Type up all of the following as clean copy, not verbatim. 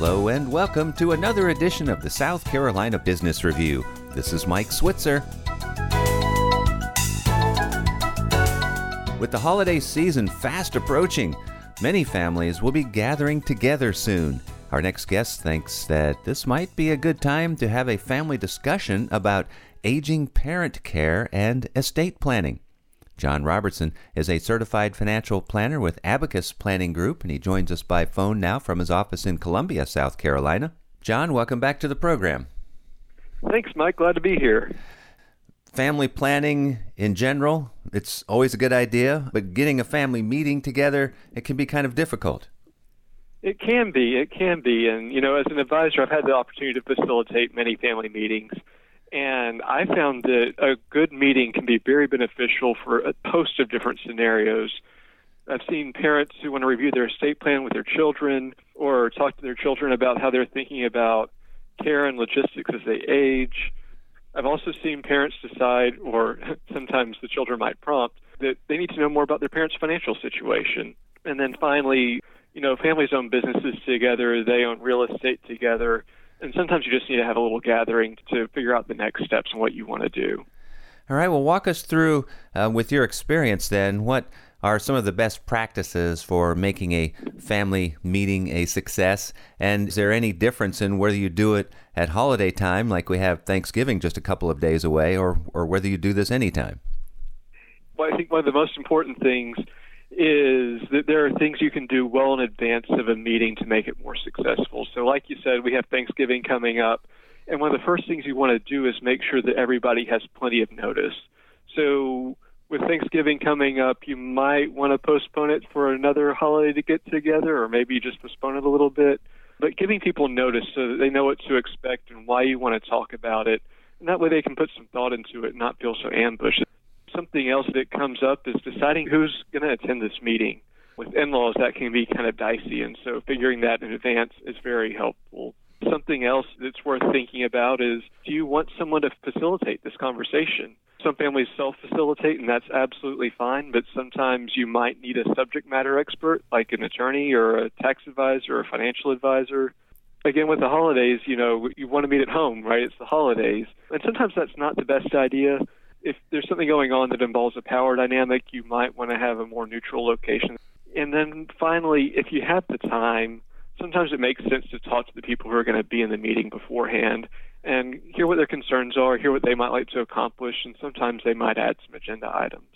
Hello and welcome to another edition of the South Carolina Business Review. This is Mike Switzer. With the holiday season fast approaching, many families will be gathering together soon. Our next guest thinks that this might be a good time to have a family discussion about aging parent care and estate planning. John Robertson is a certified financial planner with Abacus Planning Group, and he joins us by phone now from his office in Columbia, South Carolina. John, welcome back to the program. Thanks, Mike. Glad to be here. Family planning in general, it's always a good idea, but getting a family meeting together, it can be kind of difficult. It can be. And, as an advisor, I've had the opportunity to facilitate many family meetings. And I found that a good meeting can be very beneficial for a host of different scenarios. I've seen parents who want to review their estate plan with their children or talk to their children about how they're thinking about care and logistics as they age. I've also seen parents decide, or sometimes the children might prompt, that they need to know more about their parents' financial situation. And then finally, families own businesses together, they own real estate together. And sometimes you just need to have a little gathering to figure out the next steps and what you want to do. All right, well, walk us through, with your experience then, what are some of the best practices for making a family meeting a success? And is there any difference in whether you do it at holiday time, like we have Thanksgiving just a couple of days away, or whether you do this anytime? Well, I think one of the most important things is that there are things you can do well in advance of a meeting to make it more successful. So like you said, we have Thanksgiving coming up, and one of the first things you want to do is make sure that everybody has plenty of notice. So with Thanksgiving coming up, you might want to postpone it for another holiday to get together, or maybe just postpone it a little bit. But giving people notice so that they know what to expect and why you want to talk about it, and that way they can put some thought into it and not feel so ambushed. Something else that comes up is deciding who's going to attend this meeting. With in-laws, that can be kind of dicey, and so figuring that in advance is very helpful. Something else that's worth thinking about is, do you want someone to facilitate this conversation? Some families self-facilitate, and that's absolutely fine, but sometimes you might need a subject matter expert, like an attorney or a tax advisor or a financial advisor. Again, with the holidays, you want to meet at home, right? It's the holidays. And sometimes that's not the best idea. If there's something going on that involves a power dynamic, you might want to have a more neutral location. And then finally, if you have the time, sometimes it makes sense to talk to the people who are going to be in the meeting beforehand and hear what their concerns are, hear what they might like to accomplish, and sometimes they might add some agenda items.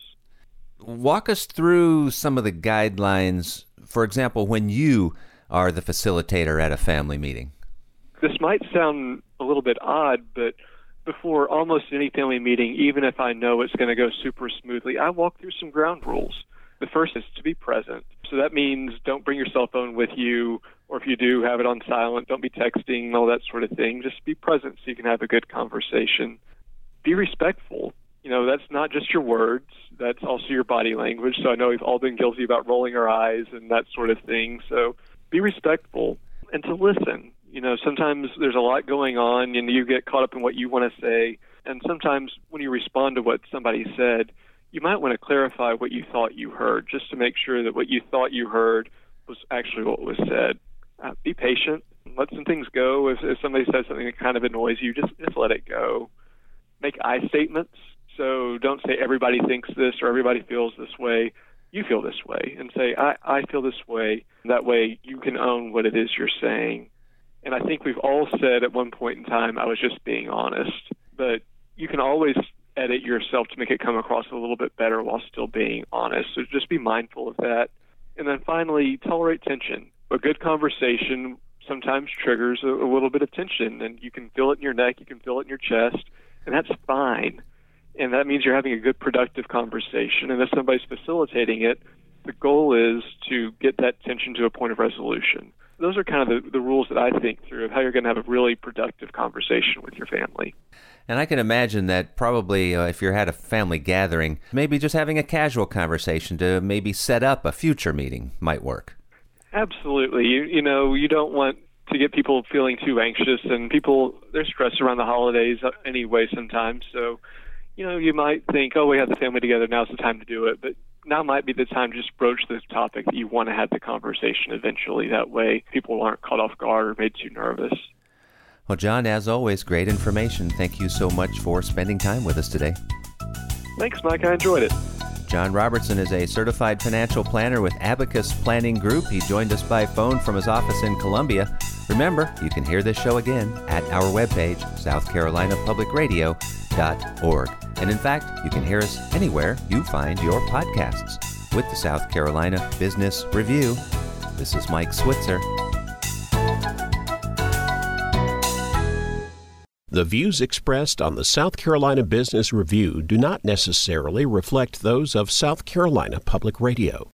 Walk us through some of the guidelines, for example, when you are the facilitator at a family meeting. This might sound a little bit odd, but before almost any family meeting, even if I know it's going to go super smoothly, I walk through some ground rules. The first is to be present. So that means don't bring your cell phone with you, or if you do, have it on silent. Don't be texting, all that sort of thing. Just be present so you can have a good conversation. Be respectful. That's not just your words. That's also your body language. So I know we've all been guilty about rolling our eyes and that sort of thing. So be respectful and to listen. Sometimes there's a lot going on and you get caught up in what you want to say. And sometimes when you respond to what somebody said, you might want to clarify what you thought you heard, just to make sure that what you thought you heard was actually what was said. Be patient. Let some things go. If somebody says something that kind of annoys you, just let it go. Make I statements. So don't say everybody thinks this or everybody feels this way. You feel this way. And say, I feel this way. That way you can own what it is you're saying. And I think we've all said at one point in time, I was just being honest. But you can always edit yourself to make it come across a little bit better while still being honest. So just be mindful of that. And then finally, tolerate tension. A good conversation sometimes triggers a little bit of tension, and you can feel it in your neck, you can feel it in your chest, and that's fine. And that means you're having a good, productive conversation. And if somebody's facilitating it, the goal is to get that tension to a point of resolution. Those are kind of the rules that I think through of how you're going to have a really productive conversation with your family. And I can imagine that probably if you're at a family gathering, maybe just having a casual conversation to maybe set up a future meeting might work. Absolutely. You don't want to get people feeling too anxious, and they're stressed around the holidays anyway sometimes. So, you might think, we have the family together, now's the time to do it. But now might be the time to just broach this topic that you want to have the conversation eventually. That way people aren't caught off guard or made too nervous. Well, John, as always, great information. Thank you so much for spending time with us today. Thanks, Mike. I enjoyed it. John Robertson is a certified financial planner with Abacus Planning Group. He joined us by phone from his office in Columbia. Remember, you can hear this show again at our webpage, southcarolinapublicradio.org. And in fact, you can hear us anywhere you find your podcasts. With the South Carolina Business Review, this is Mike Switzer. The views expressed on the South Carolina Business Review do not necessarily reflect those of South Carolina Public Radio.